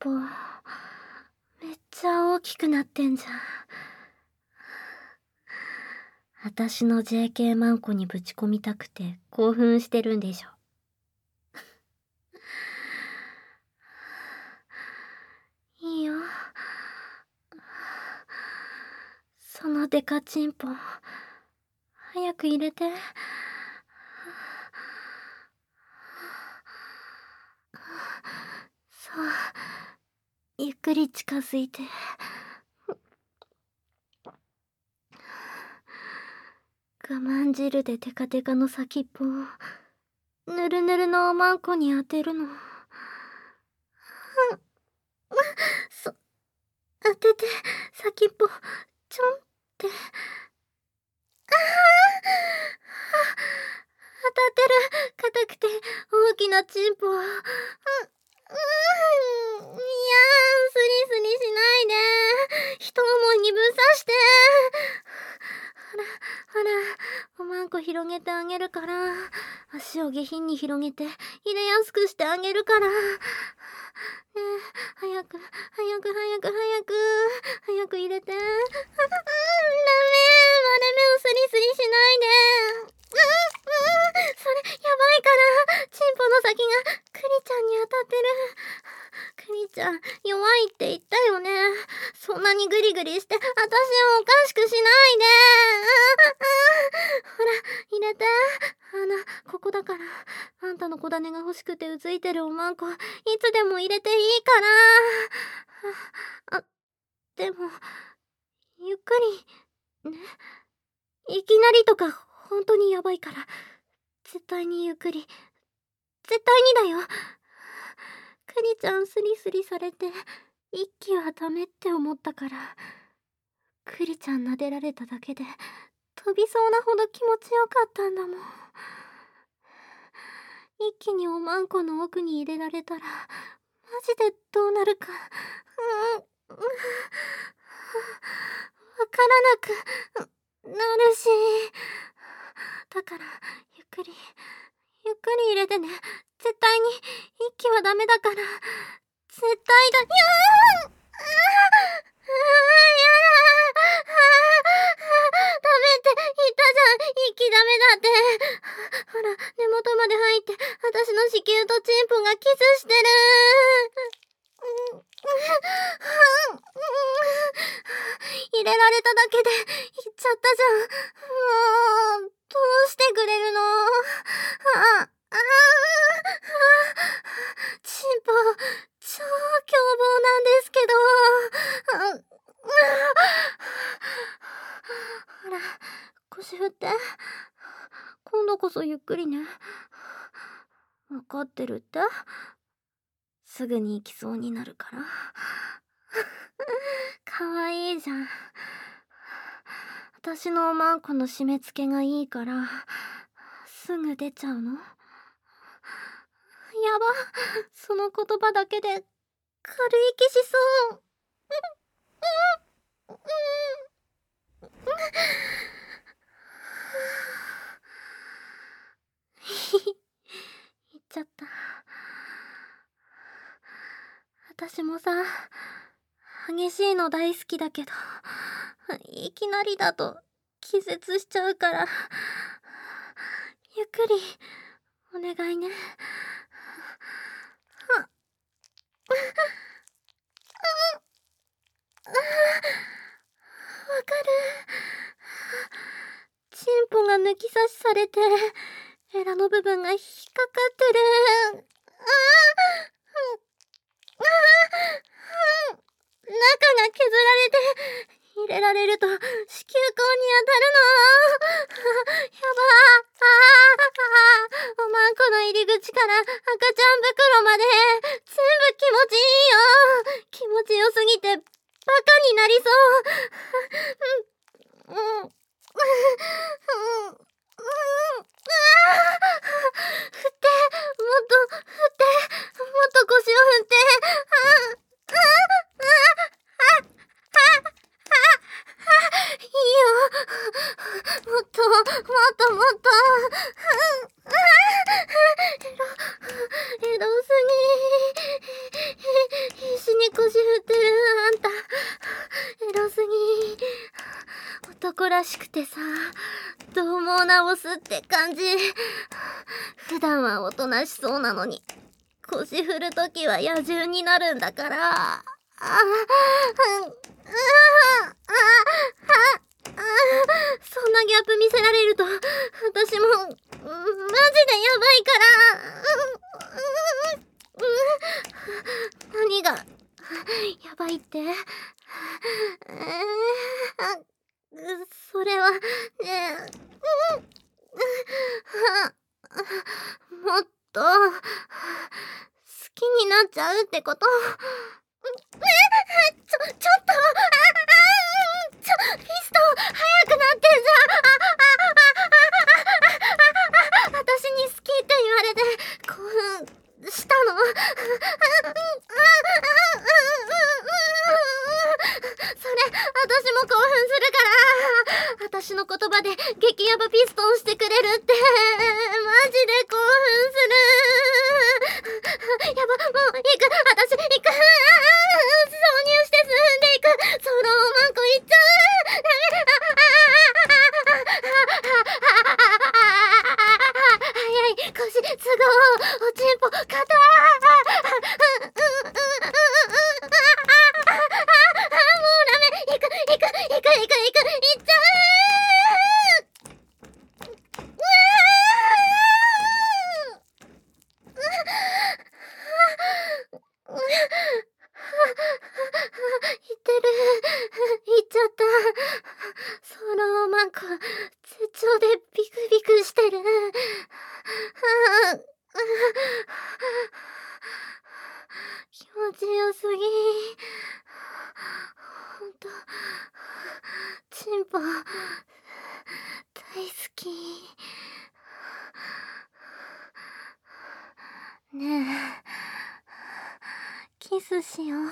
ポ、めっちゃ大きくなってんじゃん。私の JK マンコにぶち込みたくて興奮してるんでしょ。いいよ。そのデカチンポ、早く入れて。そう、ゆっくり近づいて。我慢汁でテカテカの先っぽをぬるぬるのおまんこに当てるの。当てて先っぽちょんって。当たってる。硬くて大きなチンポ。いやー、スリスリしないで。一思いにぶっ刺して。ほら、おまんこ広げてあげるから。足を下品に広げて入れやすくしてあげるから。ねえ、早く入れて。ダメ、割れ目をスリスリしないで。それやばいから。チンポの先がクリちゃんに当たってる。クリちゃん弱いって言ったよね。そんなにグリグリして私をおかしくしないで。ほら入れて。ここだから。あんたの小種が欲しくてうずいてるおまんこいつでも入れていいから。でもゆっくりね。いきなりとか本当にやばいから。絶対にゆっくり。絶対にだよ。クリちゃんスリスリされて一気はダメって思ったから。クリちゃん撫でられただけで飛びそうなほど気持ちよかったんだもん。一気におまんこの奥に入れられたらマジでどうなるかわからなくなるし。だからゆっくり入れてね。絶対に一気はダメだから。絶対だ。やだ。ダメって言ったじゃん。一気ダメだって。ほら、根元まで入って私の子宮とチンポがキスしてる。入れられただけで行っちゃったじゃん。もうどうしてくれるの。チンポ超凶暴なんですけど。ほら腰振って。今度こそゆっくりね。分かってるって。すぐに行きそうになるから。かわいいじゃん。私のおまんこの締め付けがいいからすぐ出ちゃうの。やば、その言葉だけで軽い気しそう。言っちゃった。私もさ、激しいの大好きだけどいきなりだと気絶しちゃうから、ゆっくりお願いね。わかる。チンポが抜き差しされてエラの部分が引っかかってる。中が削られて入れられると子宮口に当たるの。やば。おまんこの入り口から赤ちゃん袋まで全部気持ちいいよ。気持ちよすぎてバカになりそう。振って、もっと振って、もっと腰を振って。いいよ。もっととエロすぎ。必死に腰振ってるあんたエロすぎ。男らしくてさ、獰猛なオスって感じ。普段はおとなしそうなのに腰振るときは野獣になるんだから。そんなギャップ見せられると私もマジでやばいから何がやばいって？それはねもっと好きになっちゃうってこと？ちょっとピストン速くなってんじゃん。私に好きって言われて興奮したの？それ私も興奮するから。私の言葉で激ヤバピストンしてくれるってマジで興奮する。やば、もう行く。私行く。挿入して進んでいく。ソロマンコ行っちゃう。早い。腰、都合、おちんぽ、肩。もうダメ。行く。行っちゃう。行っちゃった。ソロマンコ絶頂でビクビクしてる。気持ちよすぎ。ほんとチンポ大好き。ねえキスしよう。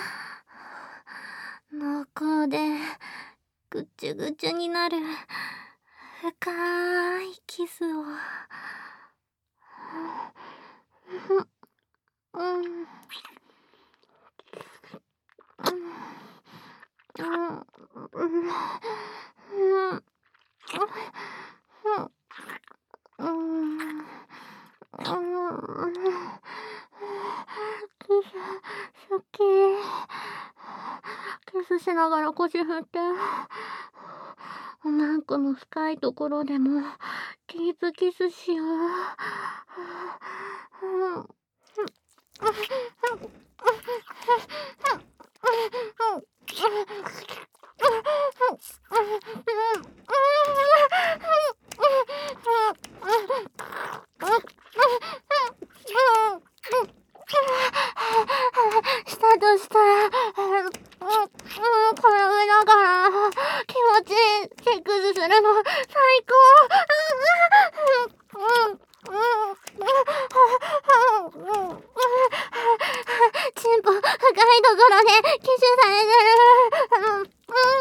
濃厚でぐちゅぐちゅになる深いキスを。キスしながら腰振って、おまんこの深いところでもキープキスしよう。したとしたら転びながら気持ちいいセックスするの最高。チンポ深いところでキスされてる。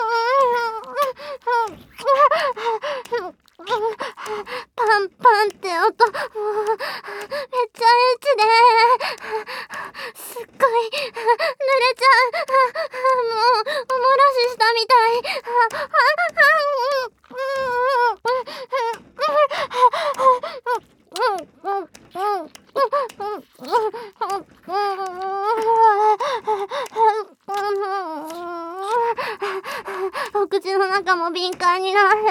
パンパンって音。めっちゃエッチですっごい濡れちゃう。もうおもらししたみたい。お口の中も敏感になる。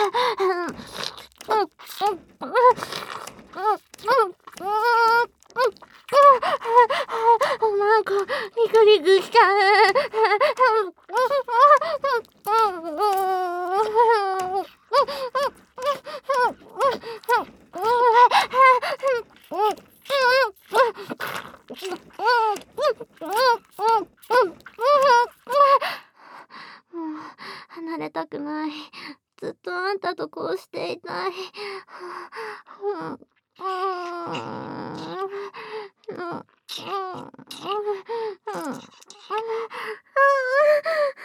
おまんこビクビクしちゃう。もう離れたくない。ずっとあんたとこうしていたい。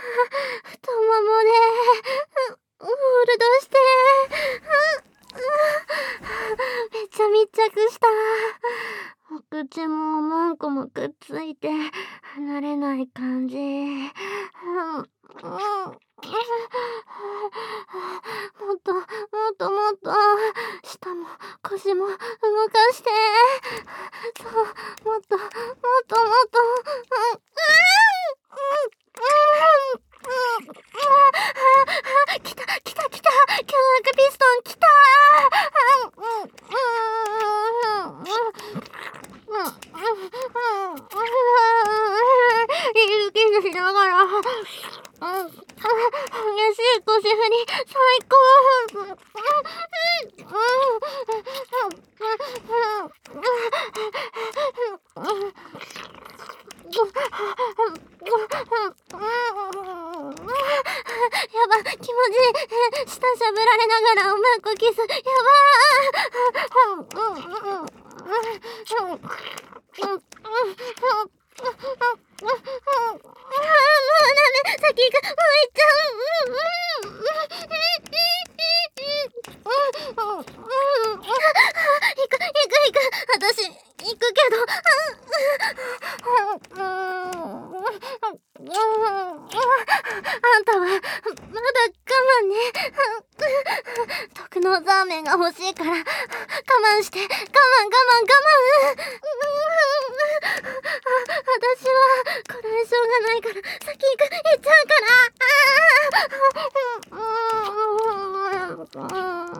太ももでホールドして。 肩も腰も動かして。そう、もっともっともっと。来た来た来た、強力ピストン来た。息しながら激しい腰振り最高。やば、気持ちいい。舌しゃぶられながらおまんこキス。やばー。もうダメ、先行く、もう行っちゃう。行く、私、行くけど。あんたは、まだ我慢ね。特納ザーメンが欲しいから、我慢して、我慢。私は、これしょうがないから、先行っちゃうから。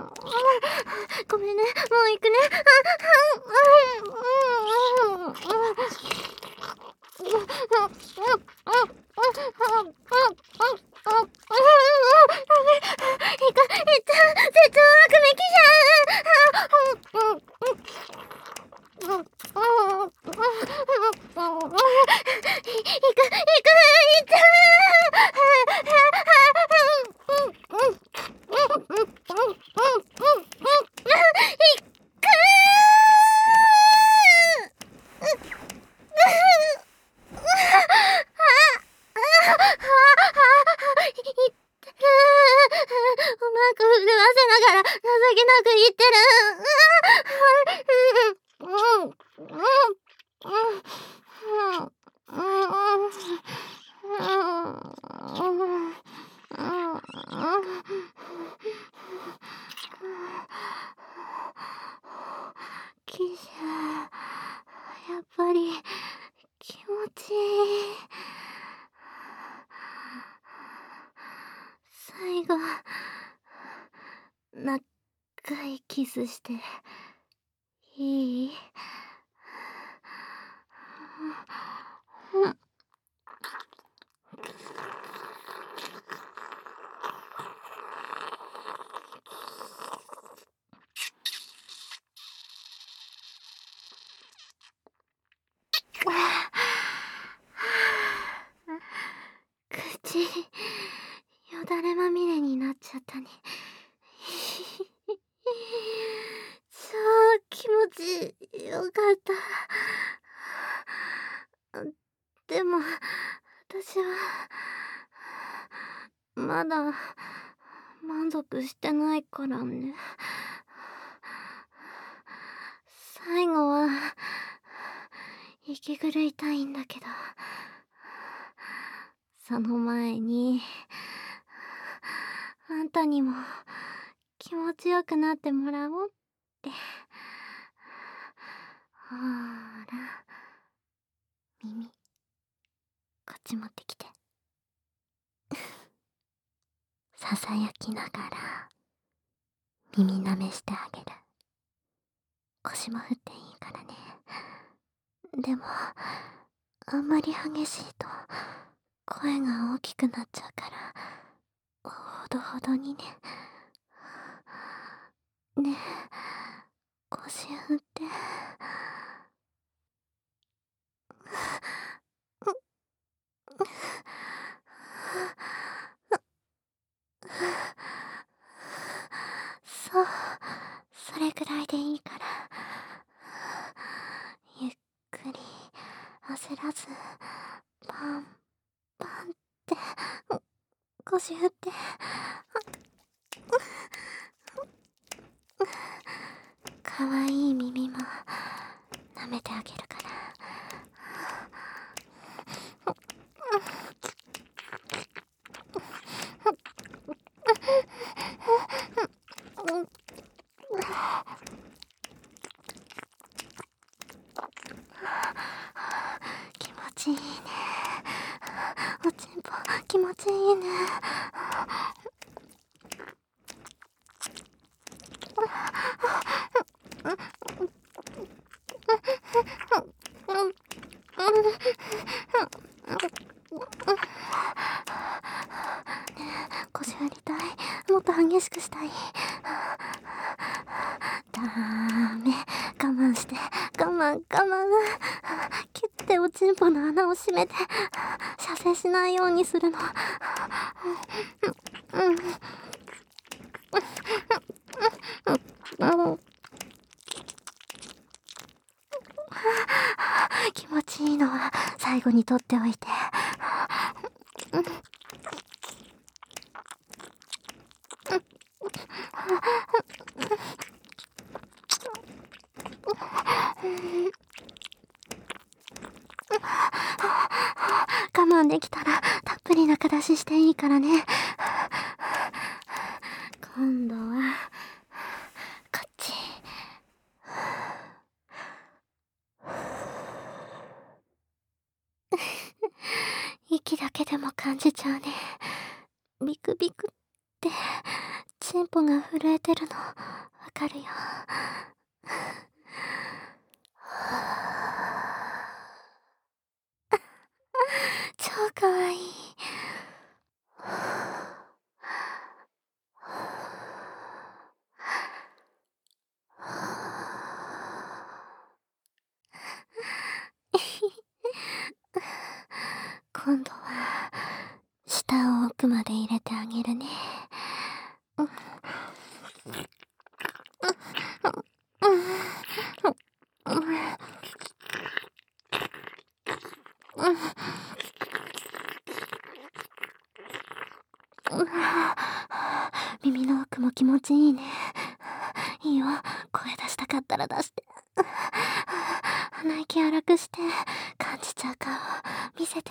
ごめんね、もう行くね。キシュ、やっぱり気持ちいい。最後、長いキスしていい？口、よだれまみれになっちゃったね。超気持ちよかった。でも、私は、まだ、満足してないからね。最後は、息狂いたいんだけど、その前に、あんたにも気持ちよくなってもらおうって。ほーら、耳、こっち持ってきて。ささやきながら、耳舐めしてあげる。腰も振っていいからね。でも、あんまり激しいと、声が大きくなっちゃうから、ほどほどにね。ねえ、腰振って。そう、それくらいでいいから。ゆっくり、焦らず、パン、パンって、腰振って。かわいい耳も舐めてあげるから。 気持ちいいね。おちんぽ気持ちいいね。腰振りたい。もっと激しくしたい。ダメ。我慢して。我慢。キュッておちんぽの穴を閉めて、射精しないようにするの。気持ちいいのは最後に取っておいて。我慢できたらたっぷり中出ししていいからね。今度はこっち。息だけでも感じちゃうね。ビクビクってチンポが震えてるのわかるよ。超かわいい。今度は舌を奥まで入れてあげるね。耳の奥も気持ちいいね。いいよ、声出したかったら出して。鼻息荒くして感じちゃう顔見せて。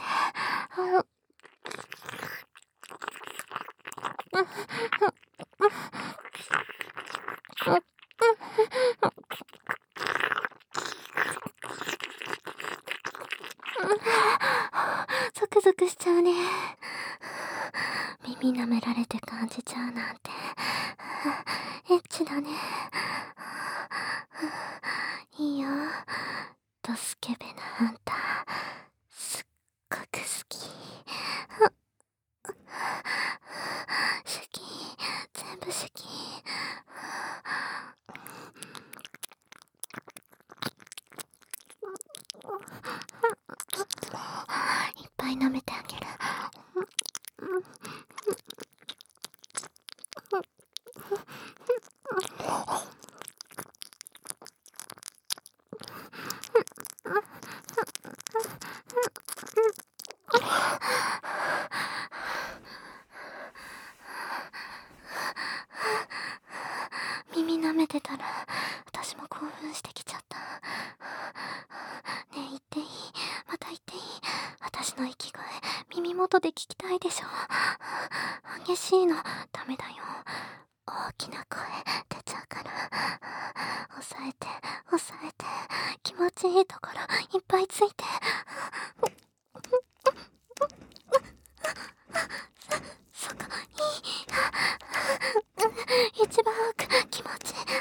ゾクゾクしちゃうね。耳舐められて感じちゃうなんてエッチだね。いいよ、ドスケベなあんたすっごく好き。好き、全部好き。いっぱい舐めてあげる。耳舐めてたら私も興奮してきちゃった。ねえ言っていい？また言っていい？私の息声耳元で聞きたいでしょ。激しいのダメだよ。大きな声出ちゃうから。抑えて気持ちいいところいっぱいついて。そこいい。一番奥気持ちいい。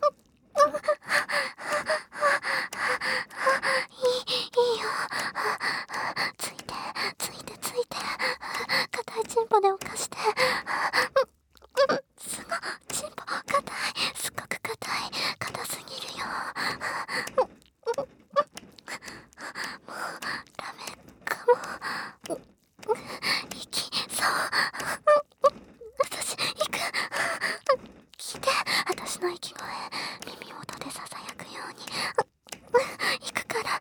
いいよ。ついて硬いチンポで犯して。すごいチンポ硬い。すっごく硬すぎるよ。もうダメかも。息そう私行く。聞いて、私の息声耳元でささやくように行くから。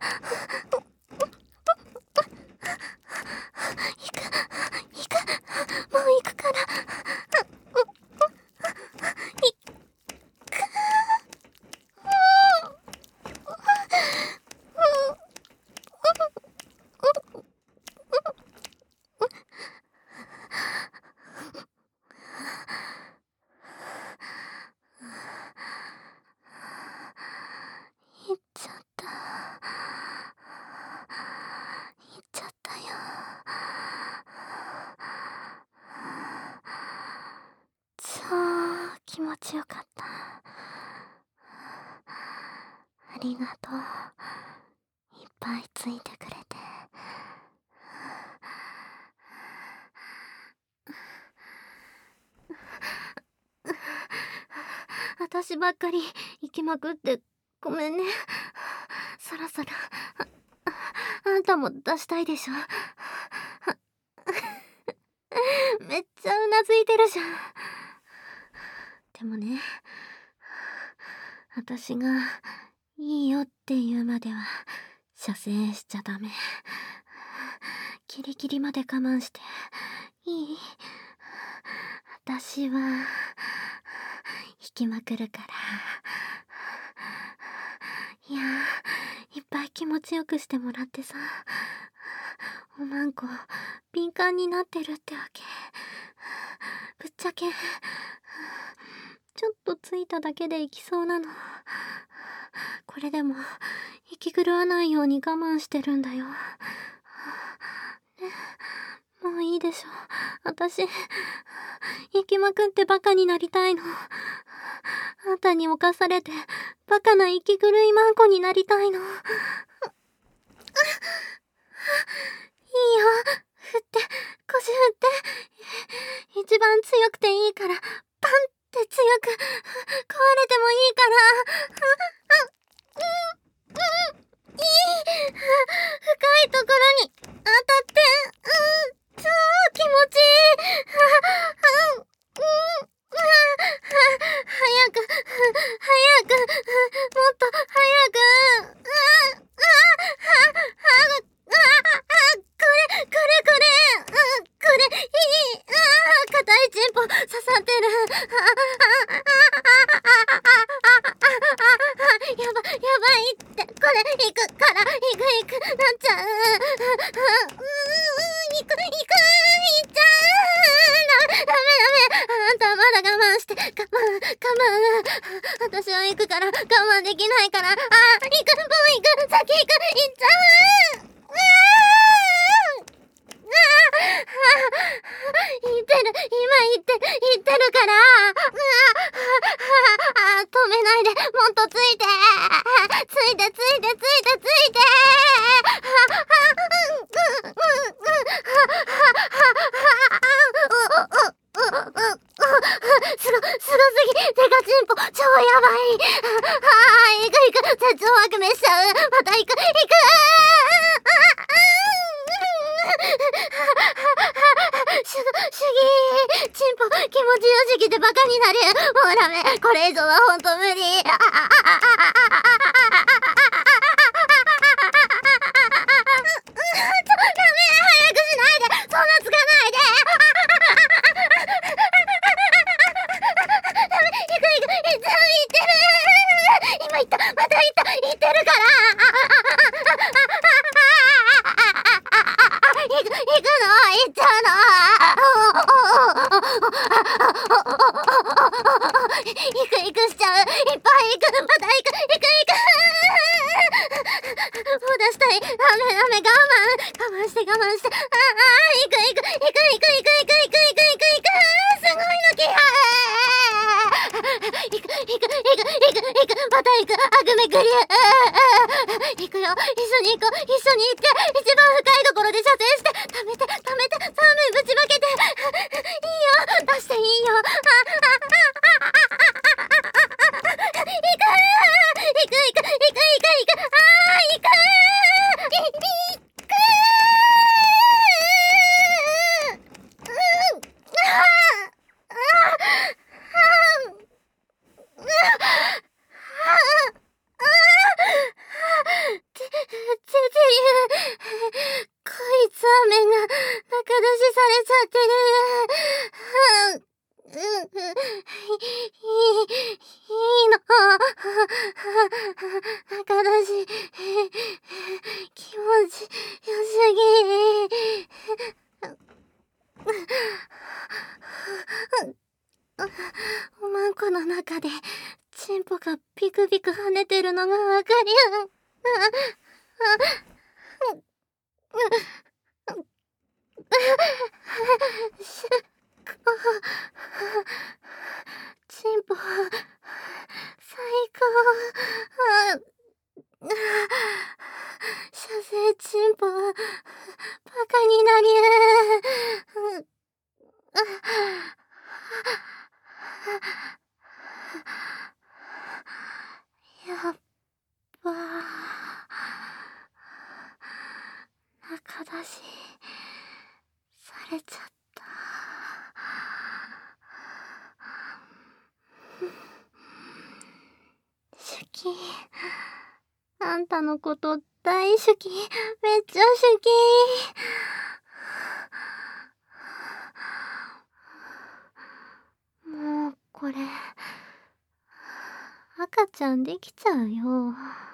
行くもう行くから。 りがとう。いっぱいついてくれて。私ばっかり行きまくってごめんね。そろそろあんたも出したいでしょ。めっちゃうなずいてるじゃん。でもね、私がいいよって言うまでは射精しちゃダメ。ギリギリまで我慢していい？私は引きまくるから。いやいっぱい気持ちよくしてもらってさ、おまんこ敏感になってるってわけ。ぶっちゃけちょっとついただけでいきそうなの。これでも息狂わないように我慢してるんだよ。ね、もういいでしょ。私息まくってバカになりたいの。あんたに侵されてバカな息狂いまんこになりたいの。いいよ、振って腰振って、一番強くていいからパンって強く壊れてもいいから。いい、深いところに当たって、超気持ちいい。早く、もっと早く。これ、いい。硬いチンポ刺さってる。やばいって。これ、行くから、行く、なっちゃう。行っちゃう。ダメ。あんたはまだ我慢して。我慢。私は行くから、我慢できないから。行く、もう行く。先行く、行っちゃう。言ってるから。止めないで、もっとついて。すごすぎ。デカチンポ、超やばい。行く。絶頂悪命しちゃう。また行く。主義チンポ気持ちよすぎてバカになる。もうダメ。これ以上はほんと無理。ダメ。早くしないで。そんなつかないで。ダメ。行く。いつも言ってる。今言った。また言ってるから。行くの。行っちゃうの。行くしちゃう。いっぱい行く。また行く。もう出したい。ダメ。我慢して。行く。すごいの気配。行く。また行く。悪夢クリア。行くよ。一緒に行って。一番深いところで射精して。溜めて。サーメンぶちまけて。いいよ。出していいよ。こいつは目が中出しされちゃってる。いいの。中出し気持ちよすぎ。おまんこの中でチンポがピクピク跳ねてるのがわかる。チンポ最高。 き。あんたのこと大好き。めっちゃ好き。もうこれ赤ちゃんできちゃうよ。